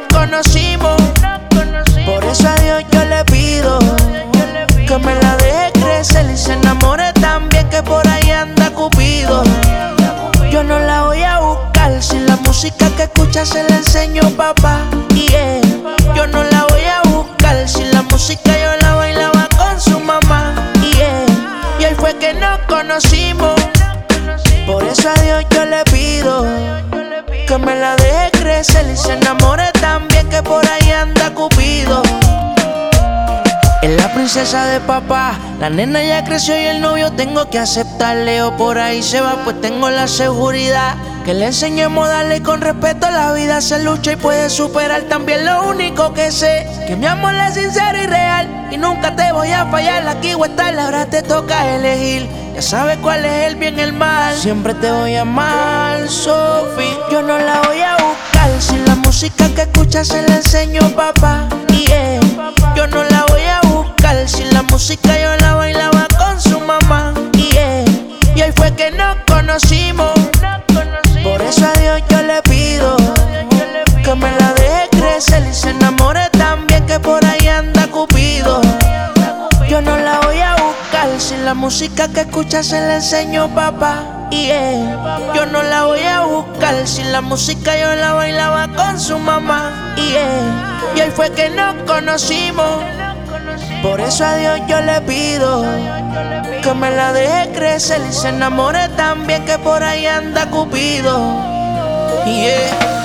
conocimos. Por eso a Dios yo le pido que me la deje crecer y se enamore también, que por ahí anda Cupido. Yo no la voy a buscar, si la música que escucha se la enseño papá. Yeah. Yo no la voy a buscar, si la música yo la bailaba con su mamá. Yeah. Y ahí fue que nos conocimos. Por eso a Dios yo le pido que me la deje crecer y se enamore también, que por ahí anda Cupido. Es la princesa de papá, la nena ya creció y el novio tengo que aceptarle. O por ahí se va, pues tengo la seguridad que le enseñemos a darle con respeto a la vida. Se lucha y puede superar, también lo único que sé, que mi amor es sincero y real, y nunca te voy a fallar. Aquí o estar, ahora te toca elegir. Ya sabes cuál es el bien y el mal, siempre te voy a amar, Sophie. Yo no la voy a buscar, si la música que escucha se la enseño papá. Yeah. Yo no la voy a buscar, si la música yo la bailaba con su mamá. Yeah. Y ahí fue que nos conocimos. Por eso a Dios yo le pido que me la deje crecer y se enamore también, que por ahí anda Cupido. Yo no la voy a buscar, si la música que escucha se la enseño papá. Yeah. Yo no la voy a buscar, si la música yo la bailaba con su mamá. Yeah. Y ahí fue que nos conocimos. Por eso a Dios yo le pido que me la deje crecer y se enamore también, que por ahí anda Cupido. Yeah.